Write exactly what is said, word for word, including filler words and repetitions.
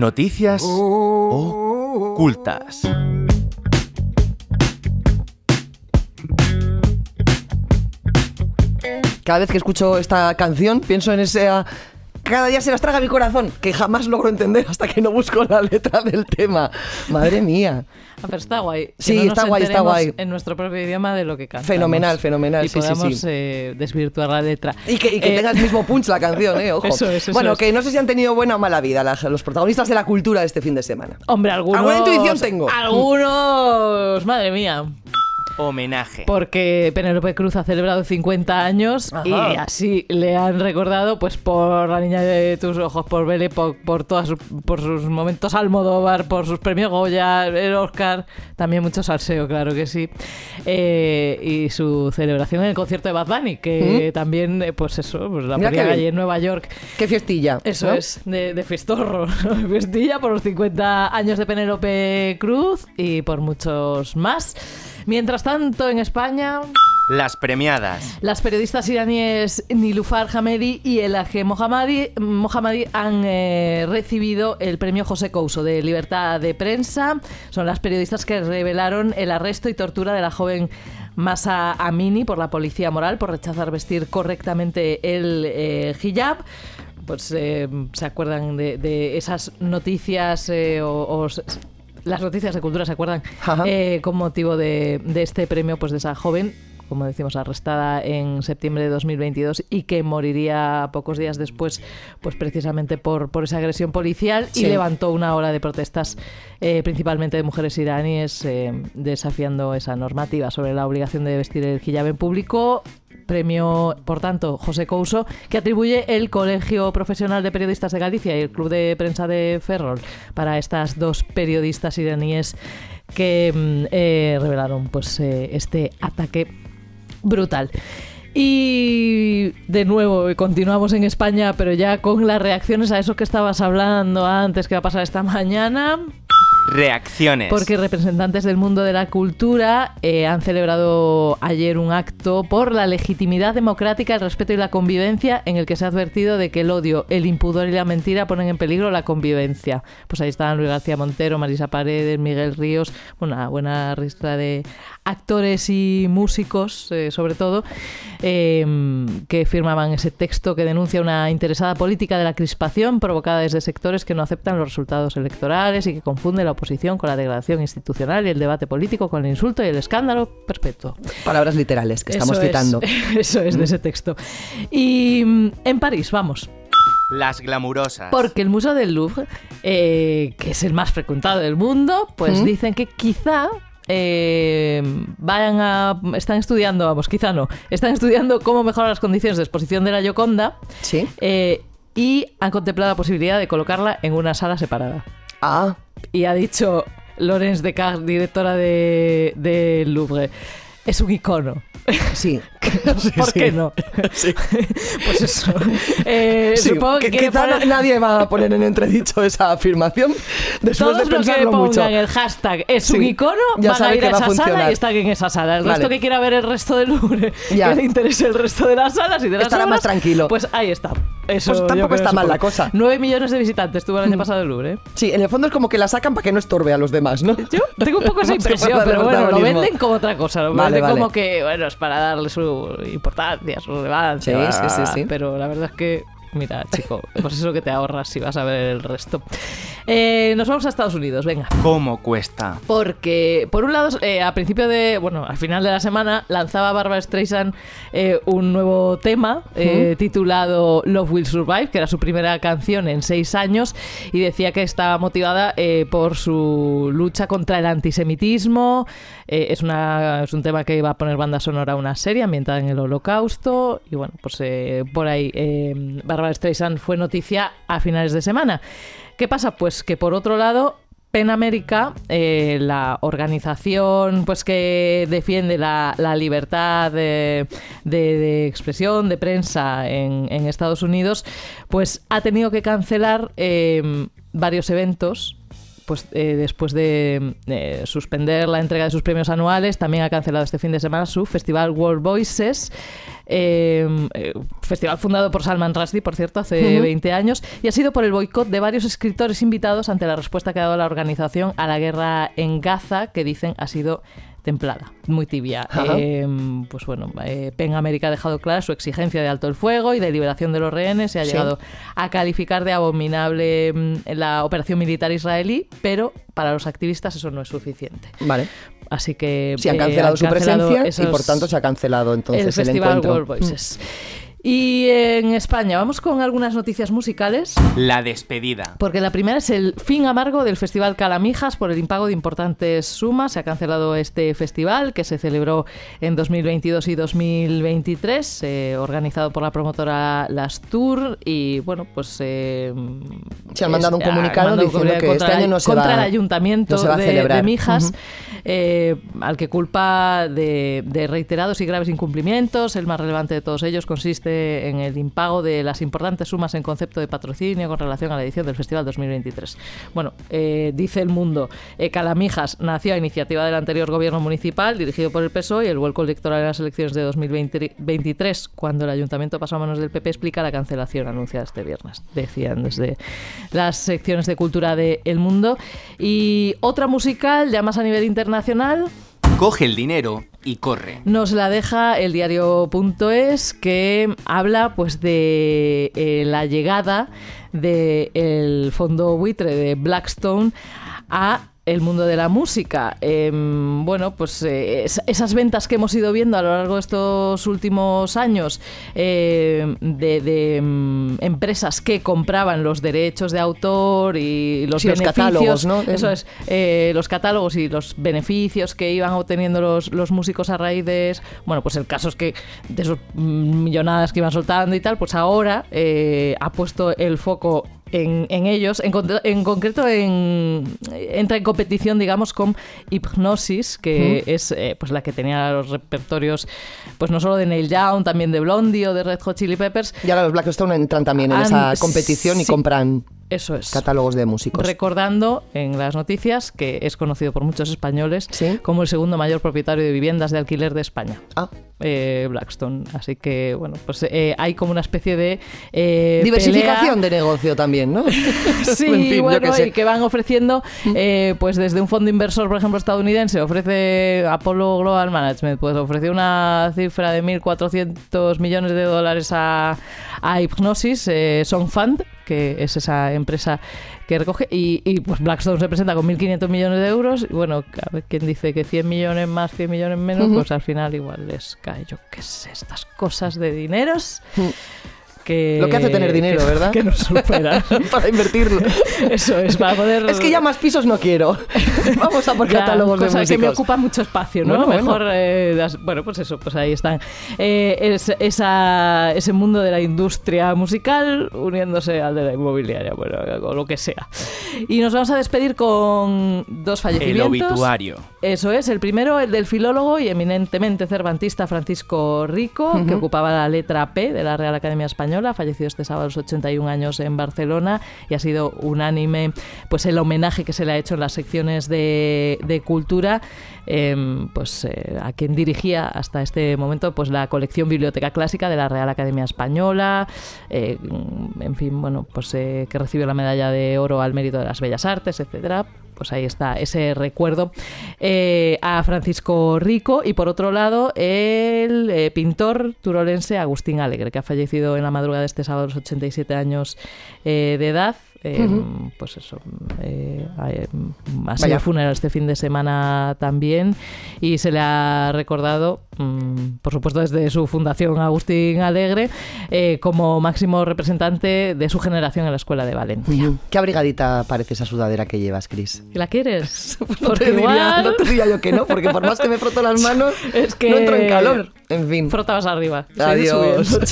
Noticias ocultas. Cada vez que escucho esta canción pienso en esa... Cada día se las traga mi corazón, que jamás logro entender hasta que no busco la letra del tema. Madre mía. Ah, pero está guay. Sí, no está guay, está guay. En nuestro propio idioma de lo que cantamos. Fenomenal, fenomenal. Y sí, podamos sí, sí. Eh, desvirtuar la letra. Y que, y que eh, tenga el mismo punch la canción, ¿eh? Ojo. Eso es, eso bueno, es. que no sé si han tenido buena o mala vida la, los protagonistas de la cultura de este fin de semana. Hombre, algunos... ¿Alguna intuición tengo? Algunos... Madre mía. Homenaje. Porque Penélope Cruz ha celebrado cincuenta años. Ajá. Y así le han recordado, pues por La niña de tus ojos, por Belle, por, por, todas sus, por sus momentos Almodóvar, por sus premios Goya, el Oscar, también mucho salseo, claro que sí. Eh, y su celebración en el concierto de Bad Bunny, que ¿Mm? también, pues eso, pues la ponían allí en Nueva York. Qué fiestilla. Eso ¿no? es, de, de fiestorro, ¿no? Fiestilla por los cincuenta años de Penélope Cruz y por muchos más. Mientras tanto, en España... Las premiadas. Las periodistas iraníes Nilufar Hamedi y Elaheh Mohammadi, Mohammadi han eh, recibido el premio José Couso de Libertad de Prensa. Son las periodistas que revelaron el arresto y tortura de la joven Mahsa Amini por la policía moral por rechazar vestir correctamente el eh, hijab. Pues eh, se acuerdan de, de esas noticias eh, o... o las noticias de cultura se acuerdan eh, con motivo de, de este premio, pues de esa joven, como decimos, arrestada en septiembre de dos mil veintidós y que moriría pocos días después, pues precisamente por, por esa agresión policial. Sí. Y levantó una ola de protestas, eh, principalmente de mujeres iraníes, eh, desafiando esa normativa sobre la obligación de vestir el hijab en público. Premio, por tanto, José Couso, que atribuye el Colegio Profesional de Periodistas de Galicia y el Club de Prensa de Ferrol para estas dos periodistas iraníes que eh, revelaron pues, eh, este ataque brutal. Y de nuevo continuamos en España, pero ya con las reacciones a eso que estabas hablando antes, que va a pasar esta mañana. Reacciones. Porque representantes del mundo de la cultura eh, han celebrado ayer un acto por la legitimidad democrática, el respeto y la convivencia, en el que se ha advertido de que el odio, el impudor y la mentira ponen en peligro la convivencia. Pues ahí estaban Luis García Montero, Marisa Paredes, Miguel Ríos, una buena ristra de actores y músicos, eh, sobre todo, eh, que firmaban ese texto que denuncia una interesada política de la crispación provocada desde sectores que no aceptan los resultados electorales y que confunden la oposición con la degradación institucional y el debate político con el insulto y el escándalo perpetuo. Palabras literales que estamos eso citando. Es, eso es de ese texto. Y en París, vamos. Las glamurosas. Porque el Museo del Louvre, eh, que es el más frecuentado del mundo, pues ¿Mm? dicen que quizá... Eh, vayan a están estudiando, vamos, quizá no están estudiando cómo mejorar las condiciones de exposición de la Gioconda. Sí. eh, y han contemplado la posibilidad de colocarla en una sala separada. Ah. Y ha dicho Laurence Descartes, directora de, de Louvre, es un icono. Sí. ¿Por sí, qué sí. no? Sí. Pues eso. Eh, sí, supongo que, que que quizá poner... nadie va a poner en entredicho esa afirmación después Todos de pensarlo los que mucho. pongan el hashtag es Sí, un icono, ya van a ir a va esa a sala y están en esa sala. El vale. resto que quiera ver el resto del Louvre, ya. que le interese el resto de las salas y de las estará obras, más tranquilo. Pues ahí está. Eso pues tampoco está mal la cosa. Nueve millones de visitantes tuvo el año pasado el Louvre. ¿eh? Sí, en el fondo es como que la sacan para que no estorbe a los demás, ¿no? Yo tengo un poco esa impresión, pero bueno, lo venden como otra cosa. Lo vale, venden vale. como que, bueno, es para darle su importancia, su relevancia. Sí, sí, sí, sí. Pero la verdad es que, mira, chico, pues eso que te ahorras si vas a ver el resto. Eh, nos vamos a Estados Unidos, venga. ¿Cómo cuesta? Porque, por un lado, eh, a principio de, bueno, al final de la semana, lanzaba Barbra Streisand eh, un nuevo tema eh, uh-huh. titulado Love Will Survive, que era su primera canción en seis años, y decía que estaba motivada eh, por su lucha contra el antisemitismo. Eh, es, una, es un tema que iba a poner banda sonora a una serie ambientada en el Holocausto, y bueno, pues eh, por ahí eh, Barbra Streisand fue noticia a finales de semana. ¿Qué pasa? Pues que por otro lado, PEN América, eh, la organización pues que defiende la, la libertad de, de, de expresión, de prensa en, en Estados Unidos, pues ha tenido que cancelar eh, varios eventos pues eh, después de eh, suspender la entrega de sus premios anuales, también ha cancelado este fin de semana su Festival World Voices, eh, eh, festival fundado por Salman Rushdie, por cierto, hace uh-huh. veinte años, y ha sido por el boicot de varios escritores invitados ante la respuesta que ha dado la organización a la guerra en Gaza, que dicen ha sido templada, muy tibia. Eh, pues bueno, eh, PEN América ha dejado clara su exigencia de alto el fuego y de liberación de los rehenes. Se ha sí. llegado a calificar de abominable mm, la operación militar israelí, pero para los activistas eso no es suficiente. Vale. Así que sí, han cancelado, eh, han su cancelado presencia esos, y por tanto se ha cancelado entonces el, el Festival encuentro. World Voices. Mm. Y en España, vamos con algunas noticias musicales. La despedida. Porque la primera es el fin amargo del Festival Calamijas por el impago de importantes sumas. Se ha cancelado este festival que se celebró en dos mil veintidós y dos mil veintitrés, eh, organizado por la promotora Las Tour. Y bueno, pues... Eh, se han mandado es, un comunicado mandado diciendo que contra, este año no se contra va, el ayuntamiento no se va a de, celebrar. de Mijas, uh-huh. eh, al que culpa de, de reiterados y graves incumplimientos. El más relevante de todos ellos consiste en el impago de las importantes sumas en concepto de patrocinio con relación a la edición del Festival dos mil veintitrés. Bueno, eh, dice El Mundo, eh, Calamijas nació a iniciativa del anterior gobierno municipal dirigido por el P S O E y el vuelco electoral en las elecciones de dos mil veintitrés, cuando el ayuntamiento pasó a manos del P P, explica la cancelación anunciada este viernes, decían desde las secciones de cultura de El Mundo. Y otra musical, ya más a nivel internacional... Coge el dinero y corre. Nos la deja el diario punto es, que habla pues de eh, la llegada del fondo buitre de Blackstone a el mundo de la música. Eh, bueno, pues eh, esas ventas que hemos ido viendo a lo largo de estos últimos años eh, de, de um, empresas que compraban los derechos de autor y los sí, beneficios, los catálogos, ¿no? Eso es, eh, los catálogos y los beneficios que iban obteniendo los, los músicos a raíz de, bueno, pues el caso es que de esos millonadas que iban soltando y tal, pues ahora eh, ha puesto el foco En, en ellos, en, en concreto en, entra en competición, digamos, con Hipgnosis, que uh-huh. es eh, pues la que tenía los repertorios, pues no solo de Neil Young, también de Blondie o de Red Hot Chili Peppers. Y ahora los Blackstone entran también en And, esa competición sí. y compran... Eso es. Catálogos de músicos. Recordando en las noticias que es conocido por muchos españoles ¿Sí? como el segundo mayor propietario de viviendas de alquiler de España. Ah. Eh, Blackstone. Así que, bueno, pues eh, hay como una especie de... Eh, diversificación pelea. de negocio también, ¿no? Sí, en fin, bueno, yo que sé. y que van ofreciendo, eh, pues desde un fondo inversor, por ejemplo, estadounidense, ofrece Apollo Global Management, pues ofrece una cifra de mil cuatrocientos millones de dólares a, a Hipgnosis, eh, Song Fund, que es esa empresa que recoge, y, y pues Blackstone se presenta con mil quinientos millones de euros, y bueno, a ver, quien dice que cien millones más, cien millones menos, uh-huh. pues al final igual les cae, yo qué sé, estas cosas de dineros... Uh-huh. Que, lo que hace tener dinero, que, ¿verdad? Que nos supera. Para invertirlo. Eso es, para poder... Es que ya más pisos no quiero. Vamos a por ya, catálogos de músicos. Que me ocupa mucho espacio, ¿no? Bueno, Mejor, bueno. Eh, das, bueno, pues eso, pues ahí están. Eh, es, esa, ese mundo de la industria musical uniéndose al de la inmobiliaria, bueno, o lo que sea. Y nos vamos a despedir con dos fallecimientos. El obituario. Eso es, el primero, el del filólogo y eminentemente cervantista Francisco Rico, uh-huh. que ocupaba la letra P de la Real Academia Española. Falleció este sábado a los ochenta y un años en Barcelona, y ha sido unánime pues el homenaje que se le ha hecho en las secciones de, de cultura, eh, pues eh, a quien dirigía hasta este momento pues la colección Biblioteca Clásica de la Real Academia Española, eh, en fin, bueno, pues eh, que recibió la medalla de oro al mérito de las bellas artes, etcétera. Pues ahí está ese recuerdo eh, a Francisco Rico. Y por otro lado, el eh, pintor turolense Agustín Alegre, que ha fallecido en la madrugada de este sábado a los ochenta y siete años eh, de edad. Eh, uh-huh. Pues eso, eh, ha sido funeral este fin de semana también, y se le ha recordado, mmm, por supuesto desde su fundación Agustín Alegre, eh, como máximo representante de su generación en la Escuela de Valencia. Uh-huh. ¿Qué abrigadita parece esa sudadera que llevas, Cris? ¿La quieres? no, te diría, igual... no te diría yo que no, porque por más que me froto las manos, es que no entro en calor. En fin. Frotabas arriba. Adiós.